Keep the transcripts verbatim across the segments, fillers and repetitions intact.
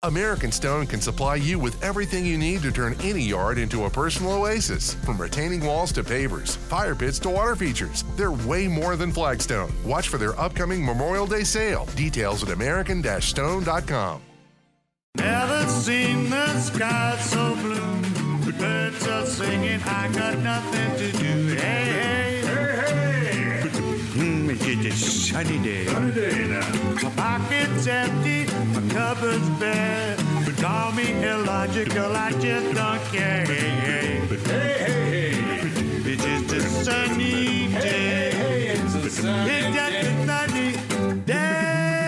American Stone can supply you with everything you need to turn any yard into a personal oasis. From retaining walls to pavers, fire pits to water features, they're way more than flagstone. Watch for their upcoming Memorial Day sale. Details at american dash stone dot com. Never seen the sky so blue. The birds are singing, I got nothing to do. Hey, hey, hey, hey. Mm, it's a sunny day. Sunny day now. My pocket's empty, my cupboard's bare. But call me illogical, I just don't care. Hey, hey, hey, hey, hey. It's just a sunny day. Hey, hey, hey, it's a sunny day. It's just a sunny day.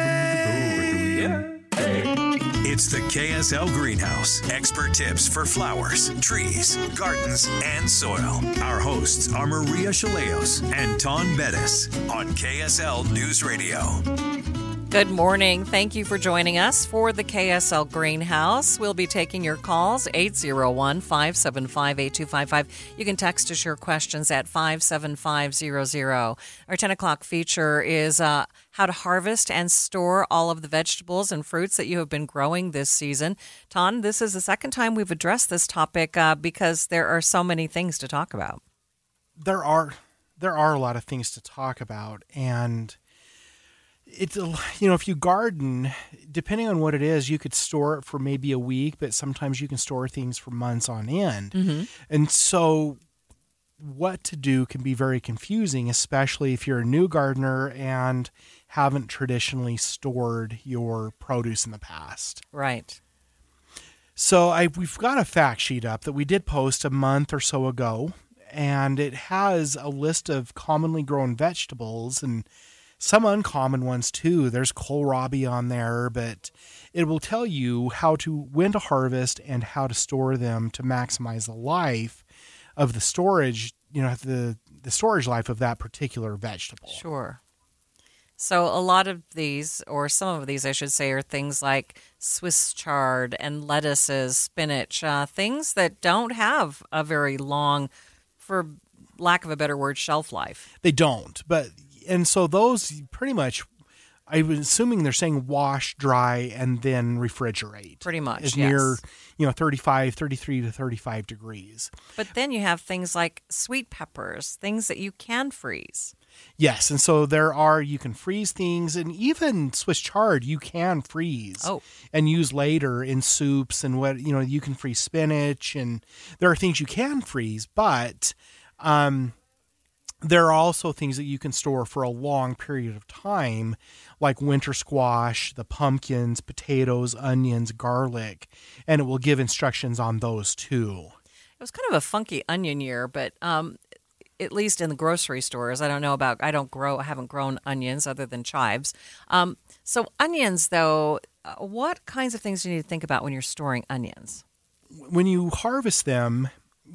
It's the K S L Greenhouse. Expert tips for flowers, trees, gardens, and soil. Our hosts are Maria Chaleos and Ton Bettis on K S L News Radio. Good morning. Thank you for joining us for the K S L Greenhouse. We'll be taking your calls, eight oh one, five seven five, eight two five five. You can text us your questions at five seven five zero zero. Our ten o'clock feature is uh, how to harvest and store all of the vegetables and fruits that you have been growing this season. Ton, this is the second time we've addressed this topic uh, because there are so many things to talk about. There are, there are a lot of things to talk about, and it's, you know, if you garden, depending on what it is, you could store it for maybe a week, but sometimes you can store things for months on end. Mm-hmm. And so what to do can be very confusing, especially if you're a new gardener and haven't traditionally stored your produce in the past. Right. So I, we've got a fact sheet up that we did post a month or so ago, and it has a list of commonly grown vegetables and some uncommon ones too. There's kohlrabi on there, but it will tell you how to, when to harvest and how to store them to maximize the life of the storage, you know, the, the storage life of that particular vegetable. Sure. So a lot of these, or some of these, I should say, are things like Swiss chard and lettuces, spinach, uh, things that don't have a very long, for lack of a better word, shelf life. They don't, but and so those pretty much, I was assuming they're saying wash, dry, and then refrigerate. Pretty much, is yes. Near, you know, thirty-five, thirty-three to thirty-five degrees. But then you have things like sweet peppers, things that you can freeze. Yes, and so there are, you can freeze things, and even Swiss chard you can freeze oh. and use later in soups, and what, you know, you can freeze spinach, and there are things you can freeze, but um there are also things that you can store for a long period of time, like winter squash, the pumpkins, potatoes, onions, garlic, and it will give instructions on those too. It was kind of a funky onion year, but um, at least in the grocery stores, I don't know about, I don't grow, I haven't grown onions other than chives. Um, so onions, though, uh, what kinds of things do you need to think about when you're storing onions? When you harvest them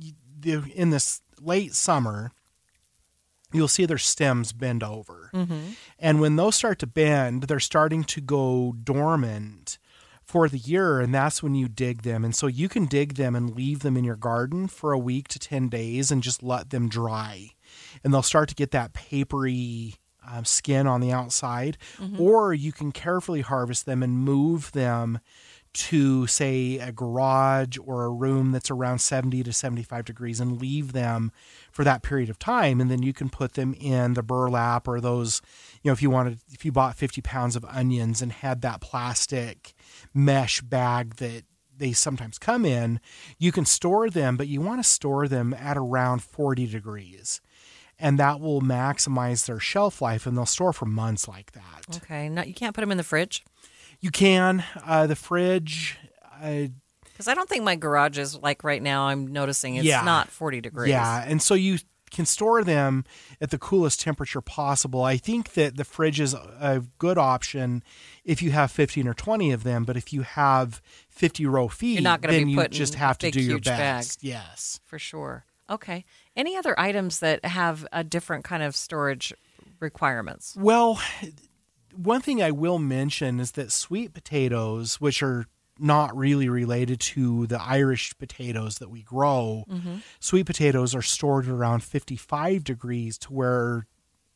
in this late summer, you'll see their stems bend over. Mm-hmm. And when those start to bend, they're starting to go dormant for the year, and that's when you dig them. And so you can dig them and leave them in your garden for a week to ten days and just let them dry. And they'll start to get that papery um, skin on the outside. Mm-hmm. Or you can carefully harvest them and move them to, say, a garage or a room that's around seventy to seventy-five degrees and leave them for that period of time. And then you can put them in the burlap or those, you know, if you wanted, if you bought fifty pounds of onions and had that plastic mesh bag that they sometimes come in, you can store them, but you want to store them at around forty degrees. And that will maximize their shelf life, and they'll store for months like that. Okay. Now, you can't put them in the fridge? You can. Uh, the fridge. Because uh, I don't think my garage is, like right now, I'm noticing it's yeah, not forty degrees. Yeah, and so you can store them at the coolest temperature possible. I think that the fridge is a good option if you have fifteen or twenty of them, but if you have fifty row feet, You're not then be you just have big, to do your bag. best. Yes. For sure. Okay. Any other items that have a different kind of storage requirements? Well, one thing I will mention is that sweet potatoes, which are not really related to the Irish potatoes that we grow, mm-hmm. sweet potatoes are stored at around fifty-five degrees to where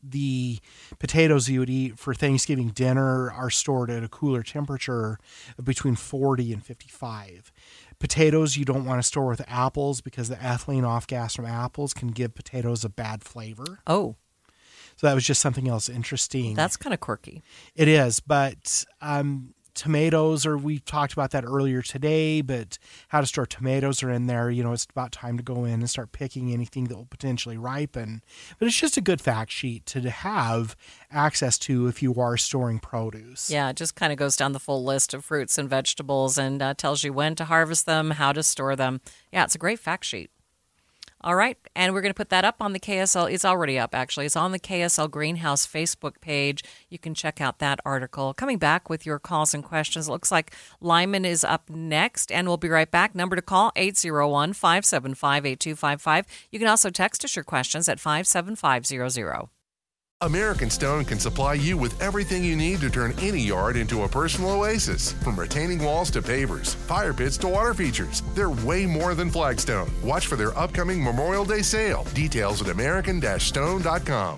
the potatoes you would eat for Thanksgiving dinner are stored at a cooler temperature of between forty and fifty-five. Potatoes you don't want to store with apples because the ethylene off gas from apples can give potatoes a bad flavor. Oh. So that was just something else interesting. That's kind of quirky. It is, but um, tomatoes, or we talked about that earlier today, but how to store tomatoes are in there. You know, it's about time to go in and start picking anything that will potentially ripen. But it's just a good fact sheet to have access to if you are storing produce. Yeah, it just kind of goes down the full list of fruits and vegetables and uh, tells you when to harvest them, how to store them. Yeah, it's a great fact sheet. All right, and we're going to put that up on the K S L. It's already up, actually. It's on the K S L Greenhouse Facebook page. You can check out that article. Coming back with your calls and questions. It looks like Lyman is up next, and we'll be right back. Number to call, eight zero one, five seven five, eight two five five. You can also text us your questions at five seven five zero zero. American Stone can supply you with everything you need to turn any yard into a personal oasis. From retaining walls to pavers, fire pits to water features, they're way more than flagstone. Watch for their upcoming Memorial Day sale. Details at american dash stone dot com.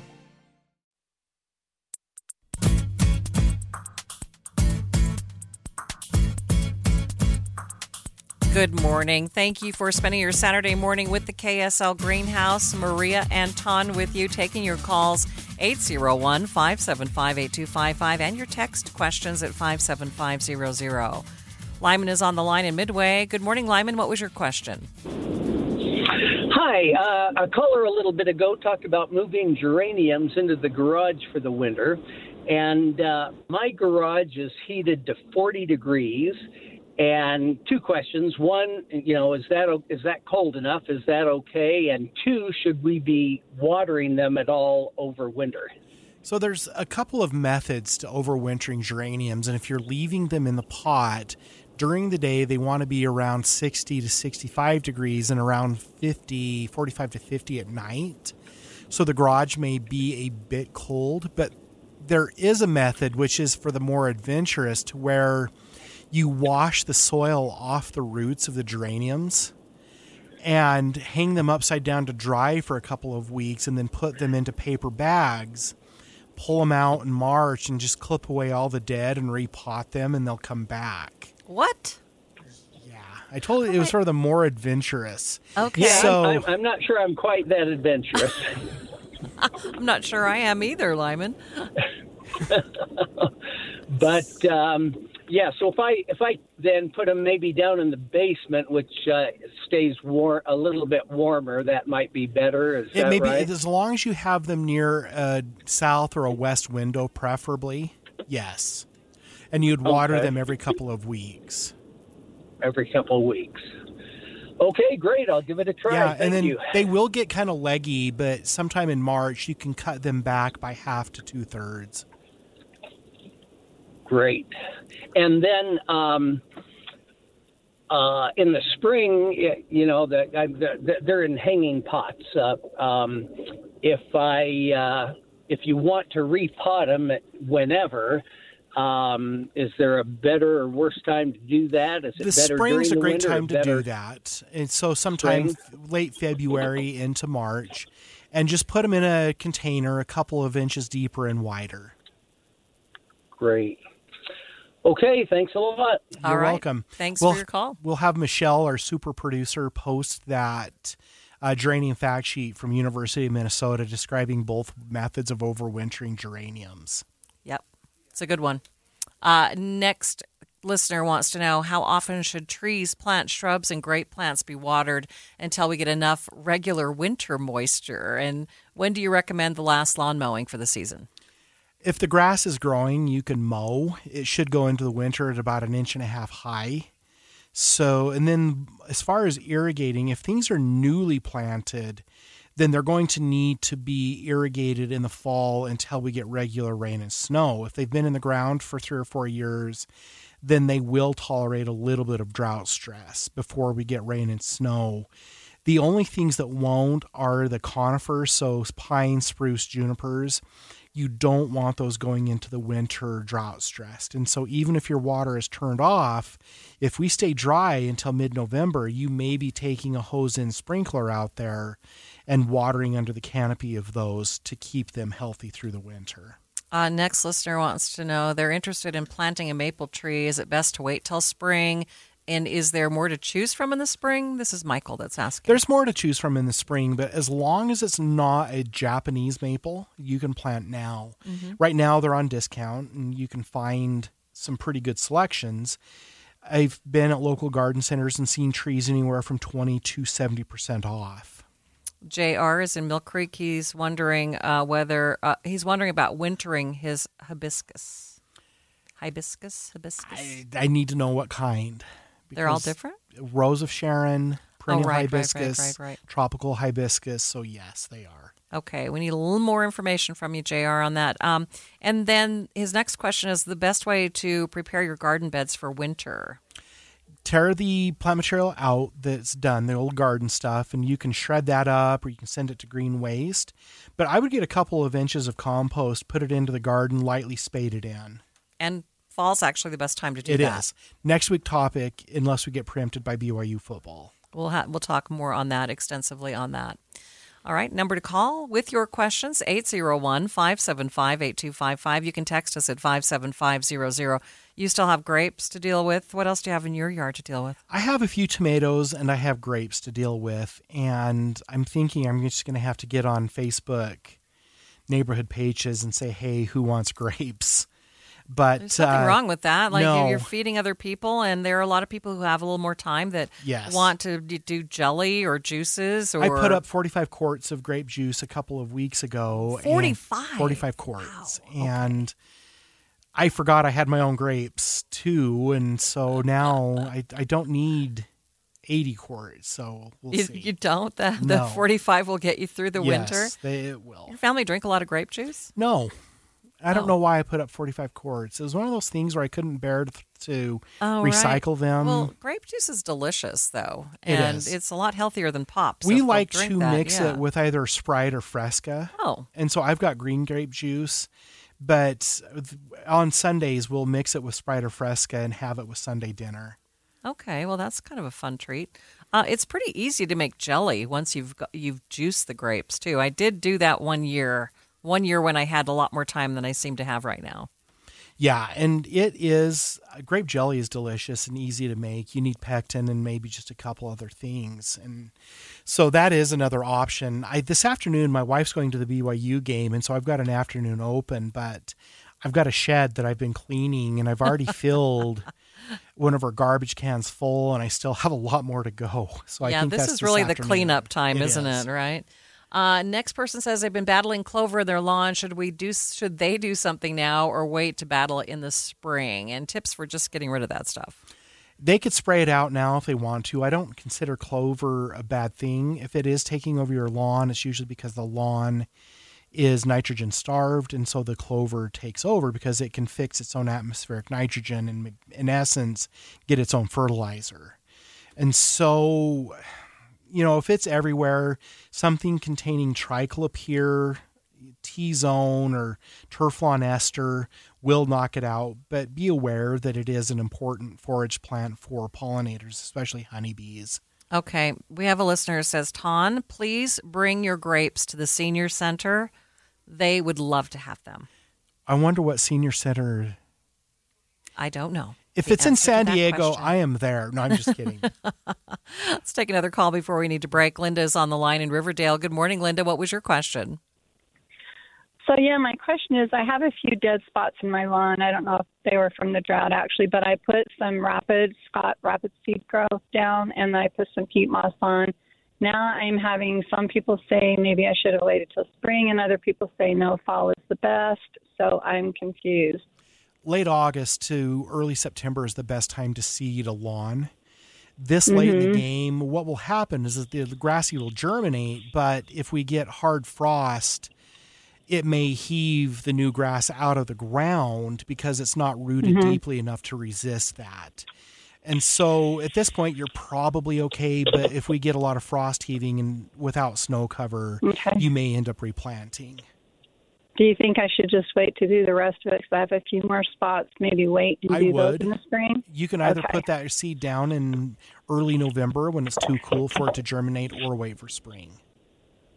Good morning. Thank you for spending your Saturday morning with the K S L Greenhouse. Maria and Ton with you, taking your calls eight zero one, five seven five, eight two five five and your text questions at five seven five zero zero. Lyman is on the line in Midway. Good morning, Lyman. What was your question? Hi. Uh, a caller a little bit ago talked about moving geraniums into the garage for the winter. And uh, my garage is heated to forty degrees. And two questions. One, you know, is that is that cold enough? Is that okay? And two, should we be watering them at all over winter? So there's a couple of methods to overwintering geraniums. And if you're leaving them in the pot, during the day, they want to be around sixty to sixty-five degrees and around fifty, forty-five to fifty at night. So the garage may be a bit cold, but there is a method which is for the more adventurous to where you wash the soil off the roots of the geraniums and hang them upside down to dry for a couple of weeks and then put them into paper bags, pull them out in March and just clip away all the dead and repot them and they'll come back. What? Yeah. I told you it was sort of the more adventurous. Okay. Yeah, So, I'm, I'm not sure I'm quite that adventurous. I'm not sure I am either, Lyman. But um, yeah, so if I if I then put them maybe down in the basement, which uh, stays war a little bit warmer, that might be better. Is it that may be, right? as long as you have them near a south or a west window, preferably, yes. And you'd water Okay. them every couple of weeks. Every couple of weeks. Okay, great. I'll give it a try. Yeah, Thank and then you. they will get kind of leggy, but sometime in March you can cut them back by half to two thirds. Great. And then um, uh, in the spring, you know, the, the, they're in hanging pots. Uh, um, if I uh, if you want to repot them whenever, um, is there a better or worse time to do that? Is it The better spring's during a the great winter or time to better- do that. And so sometime Spring? f- late February into March, and just put them in a container a couple of inches deeper and wider. Great. Okay, thanks a lot. All You're right. welcome. Thanks We'll- for your call. We'll have Michelle, our super producer, post that uh, geranium fact sheet from University of Minnesota describing both methods of overwintering geraniums. Yep. It's a good one. Uh, next listener wants to know, how often should trees, plants, shrubs, and grape plants be watered until we get enough regular winter moisture? And when do you recommend the last lawn mowing for the season? If the grass is growing, you can mow. It should go into the winter at about an inch and a half high. So, and then as far as irrigating, if things are newly planted, then they're going to need to be irrigated in the fall until we get regular rain and snow. If they've been in the ground for three or four years, then they will tolerate a little bit of drought stress before we get rain and snow. The only things that won't are the conifers, so pine, spruce, junipers. You don't want those going into the winter drought stressed. And so even if your water is turned off, if we stay dry until mid-November, you may be taking a hose-in sprinkler out there and watering under the canopy of those to keep them healthy through the winter. Uh, next listener wants to know, they're interested in planting a maple tree. Is it best to wait till spring? And is there more to choose from in the spring? This is Michael that's asking. There's more to choose from in the spring, but as long as it's not a Japanese maple, you can plant now. Mm-hmm. Right now they're on discount, and you can find some pretty good selections. I've been at local garden centers and seen trees anywhere from twenty to seventy percent off. J R is in Mill Creek. He's wondering uh, whether uh, he's wondering about wintering his hibiscus. Hibiscus, hibiscus. I, I need to know what kind. They're all different? Rose of Sharon, perennial oh, right, hibiscus, right, right, right, right. tropical hibiscus. So yes, they are. Okay, we need a little more information from you, J R, on that. Um, and then his next question is the best way to prepare your garden beds for winter. Tear the plant material out that's done, the old garden stuff, and you can shred that up or you can send it to green waste. But I would get a couple of inches of compost, put it into the garden, lightly spade it in. And fall's actually the best time to do it that. It is. Next week topic, unless we get preempted by B Y U football. We'll ha- we'll talk more on that, extensively on that. All right, number to call with your questions, eight zero one, five seven five, eight two five five. You can text us at five seven five zero zero. You still have grapes to deal with. What else do you have in your yard to deal with? I have a few tomatoes and I have grapes to deal with. And I'm thinking I'm just going to have to get on Facebook neighborhood pages and say, hey, who wants grapes? But there's nothing uh, wrong with that. Like no. you're feeding other people, and there are a lot of people who have a little more time that yes. want to d- do jelly or juices. Or I put up forty-five quarts of grape juice a couple of weeks ago. forty-five? forty-five quarts. Wow. Okay. And I forgot I had my own grapes too, and so now I, I don't need eighty quarts, so we'll you, see. You don't? The, the no. forty-five will get you through the yes, winter? They, it will. Your family drink a lot of grape juice? No. I don't oh. know why I put up forty-five quarts. It was one of those things where I couldn't bear to oh, recycle right. them. Well, grape juice is delicious, though. It and is. It's a lot healthier than pop. So we if like drink to that, mix yeah. it with either Sprite or Fresca. Oh. And so I've got green grape juice, but on Sundays we'll mix it with Sprite or Fresca and have it with Sunday dinner. Okay, well that's kind of a fun treat. Uh, it's pretty easy to make jelly once you've got, you've juiced the grapes too. I did do that one year. One year when I had a lot more time than I seem to have right now. Yeah, and it is, grape jelly is delicious and easy to make. You need pectin and maybe just a couple other things. And so that is another option. I This afternoon, my wife's going to the B Y U game, and so I've got an afternoon open, but I've got a shed that I've been cleaning, and I've already filled one of our garbage cans full, and I still have a lot more to go. So I yeah, think this that's is really the afternoon. cleanup time, it isn't is. it? Right. Uh, next person says they've been battling clover in their lawn. Should we do? Should they do something now, or wait to battle it in the spring? And tips for just getting rid of that stuff. They could spray it out now if they want to. I don't consider clover a bad thing. If it is taking over your lawn, it's usually because the lawn is nitrogen starved, and so the clover takes over because it can fix its own atmospheric nitrogen and, in essence, get its own fertilizer. And so, you know, if it's everywhere, something containing triclopyr, T-zone, or Turflawn ester will knock it out. But be aware that it is an important forage plant for pollinators, especially honeybees. Okay, we have a listener who says, Ton, please bring your grapes to the senior center. They would love to have them. I wonder what senior center... I don't know. If The it's in answer to San that Diego, question. I am there. No, I'm just kidding. Let's take another call before we need to break. Linda is on the line in Riverdale. Good morning, Linda. What was your question? So, yeah, my question is, I have a few dead spots in my lawn. I don't know if they were from the drought, actually, but I put some Rapid, Scott Rapid seed growth down, and I put some peat moss on. Now I'm having some people say maybe I should have waited till spring, and other people say no, fall is the best. So I'm confused. Late August to early September is the best time to seed a lawn. This late Mm-hmm. in the game, what will happen is that the, the grass seed will germinate, but if we get hard frost, it may heave the new grass out of the ground because it's not rooted Mm-hmm. deeply enough to resist that. And so at this point, you're probably okay, but if we get a lot of frost heaving and without snow cover, Okay. you may end up replanting. Do you think I should just wait to do the rest of it? Because I have a few more spots, maybe wait and I do would. those in the spring? You can either Okay. put that seed down in early November when it's too cool for it to germinate, or wait for spring.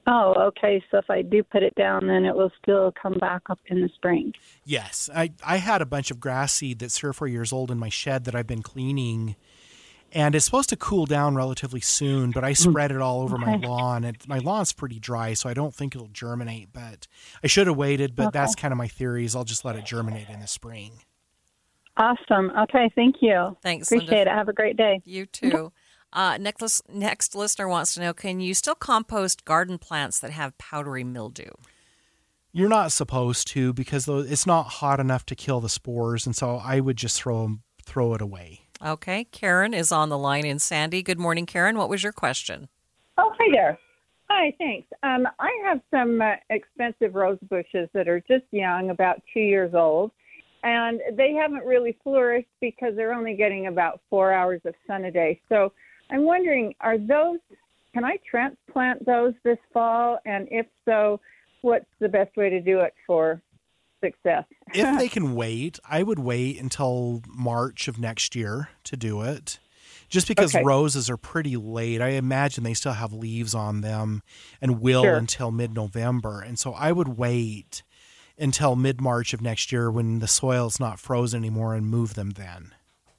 Oh, okay. So if I do put it down, then it will still come back up in the spring. Yes. I, I had a bunch of grass seed that's three or four years old in my shed that I've been cleaning, and it's supposed to cool down relatively soon, but I spread it all over Okay. my lawn. And my lawn's pretty dry, so I don't think it'll germinate, but I should have waited, but Okay. that's kind of my theory is I'll just let it germinate in the spring. Awesome. Okay. Thank you. Thanks, Appreciate Linda. it. Have a great day. You too. Uh, next, next listener wants to know, can you still compost garden plants that have powdery mildew? You're not supposed to because though it's not hot enough to kill the spores, and so I would just throw 'em- throw it away. Okay. Karen is on the line in Sandy. Good morning, Karen. What was your question? Oh, hi there. Hi, thanks. Um, I have some uh, expensive rose bushes that are just young, about two years old, and they haven't really flourished because they're only getting about four hours of sun a day. So I'm wondering, are those, can I transplant those this fall? And if so, what's the best way to do it for success? If they can wait, I would wait until March of next year to do it. Just because Okay. roses are pretty late. I imagine they still have leaves on them and will Sure. until mid-November. And so I would wait until mid-March of next year when the soil's not frozen anymore and move them then.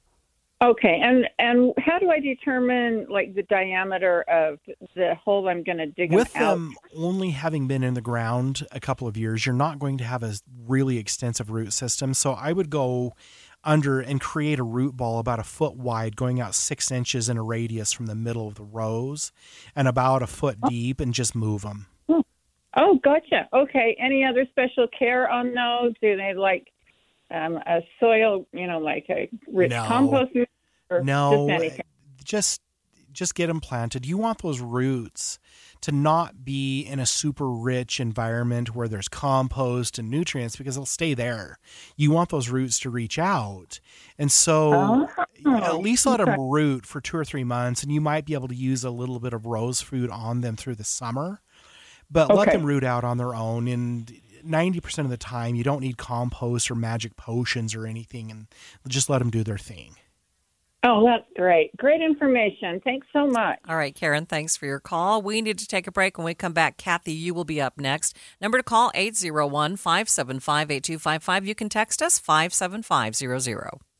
Okay, and and how do I determine like the diameter of the hole I'm going to dig With them out? them only having been in the ground a couple of years, you're not going to have a really extensive root system. So I would go under and create a root ball about a foot wide, going out six inches in a radius from the middle of the rows and about a foot deep, and just move them. Oh, gotcha. Okay. Any other special care on those? Do they like um, a soil, you know, like a rich No. compost? Or No, just any kind? just just get them planted. You want those roots to not be in a super rich environment where there's compost and nutrients because they'll stay there. You want those roots to reach out. And so Oh, at least let okay. them root for two or three months, and you might be able to use a little bit of rose food on them through the summer. But let Okay. them root out on their own. And ninety percent of the time, you don't need compost or magic potions or anything, and just let them do their thing. Oh, that's great. Great information. Thanks so much. All right, Karen, thanks for your call. We need to take a break. When we come back, Kathy, you will be up next. Number to call, eight zero one, five seven five, eight two five five. You can text us, five seven five zero zero.